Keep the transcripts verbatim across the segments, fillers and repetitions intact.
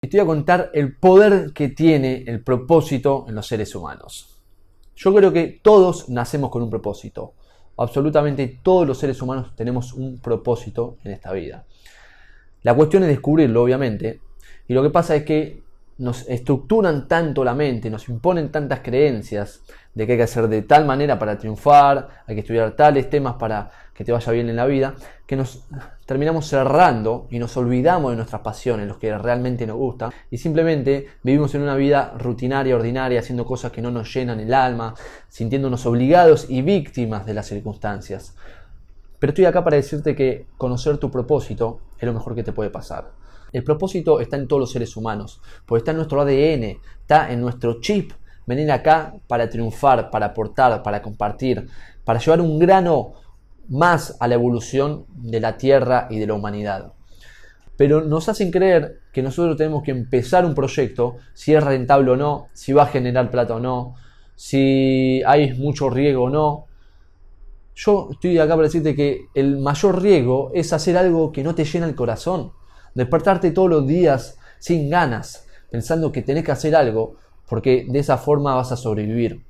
Y te voy a contar el poder que tiene el propósito en los seres humanos. Yo creo que todos nacemos con un propósito. Absolutamente todos los seres humanos tenemos un propósito en esta vida. La cuestión es descubrirlo, obviamente. Y lo que pasa es que nos estructuran tanto la mente, nos imponen tantas creencias de que hay que hacer de tal manera para triunfar, hay que estudiar tales temas para que te vaya bien en la vida, que nos terminamos cerrando y nos olvidamos de nuestras pasiones, los que realmente nos gustan, y simplemente vivimos en una vida rutinaria, ordinaria, haciendo cosas que no nos llenan el alma, sintiéndonos obligados y víctimas de las circunstancias. Pero estoy acá para decirte que conocer tu propósito es lo mejor que te puede pasar. El propósito está en todos los seres humanos, porque está en nuestro A D N, está en nuestro chip. Venir acá para triunfar, para aportar, para compartir, para llevar un grano más a la evolución de la Tierra y de la humanidad. Pero nos hacen creer que nosotros tenemos que empezar un proyecto, si es rentable o no, si va a generar plata o no, si hay mucho riesgo o no. Yo estoy acá para decirte que el mayor riesgo es hacer algo que no te llena el corazón. Despertarte todos los días sin ganas, pensando que tenés que hacer algo, porque de esa forma vas a sobrevivir.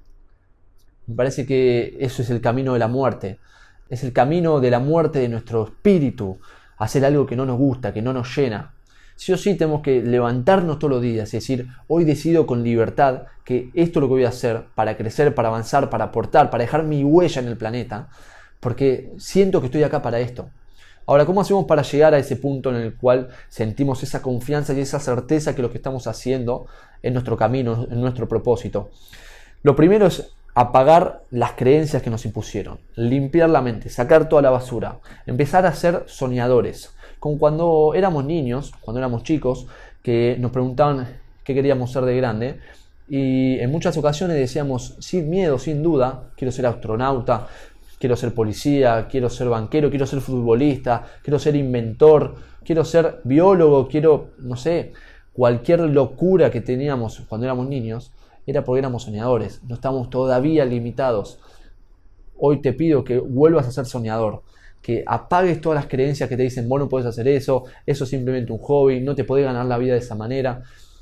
Me parece que eso es el camino de la muerte. Es el camino de la muerte de nuestro espíritu. Hacer algo que no nos gusta, que no nos llena. Sí o sí tenemos que levantarnos todos los días y decir, hoy decido con libertad que esto es lo que voy a hacer para crecer, para avanzar, para aportar, para dejar mi huella en el planeta, porque siento que estoy acá para esto. Ahora, ¿cómo hacemos para llegar a ese punto en el cual sentimos esa confianza y esa certeza que lo que estamos haciendo es nuestro camino, es nuestro propósito? Lo primero es apagar las creencias que nos impusieron, limpiar la mente, sacar toda la basura, empezar a ser soñadores. Como cuando éramos niños, cuando éramos chicos, que nos preguntaban qué queríamos ser de grande, y en muchas ocasiones decíamos, sin miedo, sin duda, quiero ser astronauta, quiero ser policía, quiero ser banquero, quiero ser futbolista, quiero ser inventor, quiero ser biólogo, quiero, no sé, cualquier locura que teníamos cuando éramos niños, era porque éramos soñadores, no estamos todavía limitados. Hoy te pido que vuelvas a ser soñador, que apagues todas las creencias que te dicen, vos no podés hacer eso, eso es simplemente un hobby, no te podés ganar la vida de esa manera.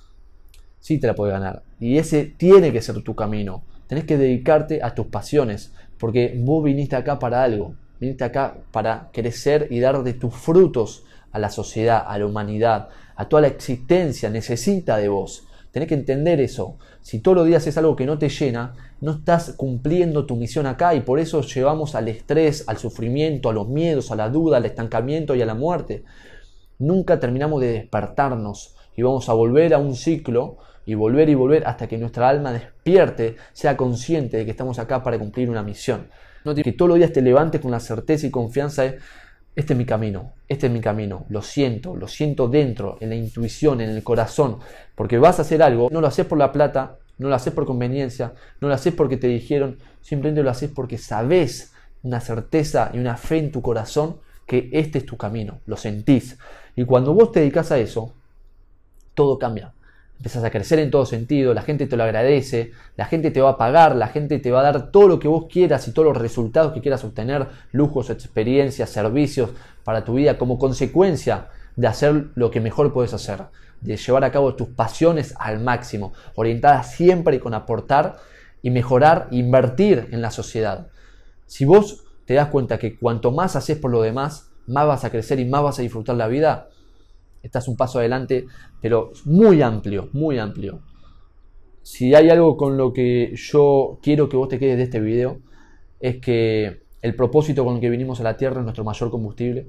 Sí te la podés ganar, y ese tiene que ser tu camino. Tenés que dedicarte a tus pasiones, porque vos viniste acá para algo, viniste acá para crecer y dar de tus frutos a la sociedad, a la humanidad, a toda la existencia, necesita de vos. Tenés que entender eso. Si todos los días es algo que no te llena, no estás cumpliendo tu misión acá, y por eso llevamos al estrés, al sufrimiento, a los miedos, a la duda, al estancamiento y a la muerte. Nunca terminamos de despertarnos y vamos a volver a un ciclo y volver y volver hasta que nuestra alma despierte, sea consciente de que estamos acá para cumplir una misión. No que todos los días te levantes con la certeza y confianza de, este es mi camino, este es mi camino, lo siento, lo siento dentro, en la intuición, en el corazón, porque vas a hacer algo, no lo haces por la plata, no lo haces por conveniencia, no lo haces porque te dijeron, simplemente lo haces porque sabes una certeza y una fe en tu corazón que este es tu camino, lo sentís. Y cuando vos te dedicas a eso, todo cambia. Empezás a crecer en todo sentido, la gente te lo agradece, la gente te va a pagar, la gente te va a dar todo lo que vos quieras y todos los resultados que quieras obtener, lujos, experiencias, servicios para tu vida como consecuencia de hacer lo que mejor puedes hacer, de llevar a cabo tus pasiones al máximo, orientadas siempre con aportar y mejorar, invertir en la sociedad. Si vos te das cuenta que cuanto más haces por lo demás, más vas a crecer y más vas a disfrutar la vida, estás un paso adelante, pero muy amplio, muy amplio. Si hay algo con lo que yo quiero que vos te quedes de este video, es que el propósito con el que vinimos a la Tierra es nuestro mayor combustible,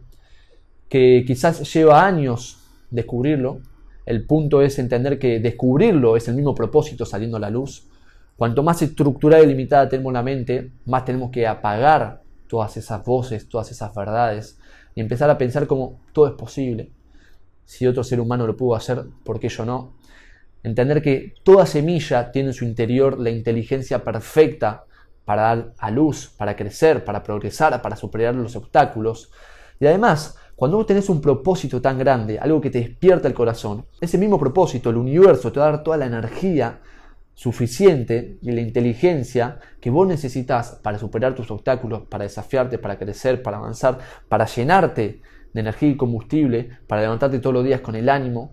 que quizás lleva años descubrirlo. El punto es entender que descubrirlo es el mismo propósito saliendo a la luz. Cuanto más estructurada y limitada tenemos la mente, más tenemos que apagar todas esas voces, todas esas verdades, y empezar a pensar como todo es posible. Si otro ser humano lo pudo hacer, ¿por qué yo no? Entender que toda semilla tiene en su interior la inteligencia perfecta para dar a luz, para crecer, para progresar, para superar los obstáculos. Y además, cuando vos tenés un propósito tan grande, algo que te despierta el corazón, ese mismo propósito, el universo, te va a dar toda la energía suficiente y la inteligencia que vos necesitas para superar tus obstáculos, para desafiarte, para crecer, para avanzar, para llenarte de energía y combustible, para levantarte todos los días con el ánimo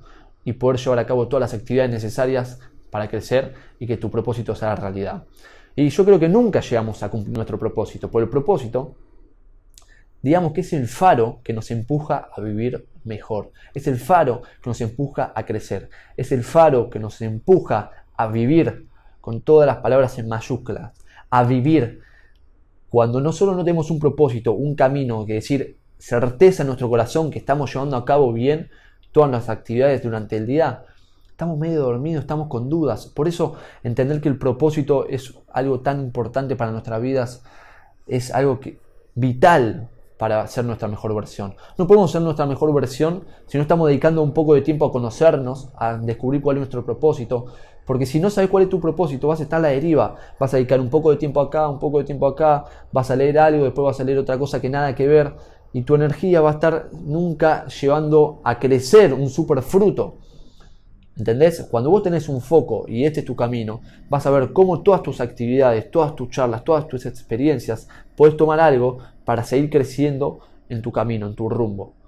y poder llevar a cabo todas las actividades necesarias para crecer y que tu propósito sea realidad. Y yo creo que nunca llegamos a cumplir nuestro propósito, porque el propósito, digamos que es el faro que nos empuja a vivir mejor, es el faro que nos empuja a crecer, es el faro que nos empuja a vivir, con todas las palabras en mayúsculas, a vivir. Cuando no solo no tenemos un propósito, un camino, que decir, certeza en nuestro corazón que estamos llevando a cabo bien todas las actividades durante el día, estamos medio dormidos, estamos con dudas. Por eso entender que el propósito es algo tan importante para nuestras vidas, es algo que, vital para ser nuestra mejor versión. No podemos ser nuestra mejor versión si no estamos dedicando un poco de tiempo a conocernos, a descubrir cuál es nuestro propósito. Porque si no sabes cuál es tu propósito, vas a estar a la deriva. Vas a dedicar un poco de tiempo acá, un poco de tiempo acá, vas a leer algo, después vas a leer otra cosa que nada que ver. Y tu energía va a estar nunca llevando a crecer un super fruto. ¿Entendés? Cuando vos tenés un foco y este es tu camino, vas a ver cómo todas tus actividades, todas tus charlas, todas tus experiencias, podés tomar algo para seguir creciendo en tu camino, en tu rumbo.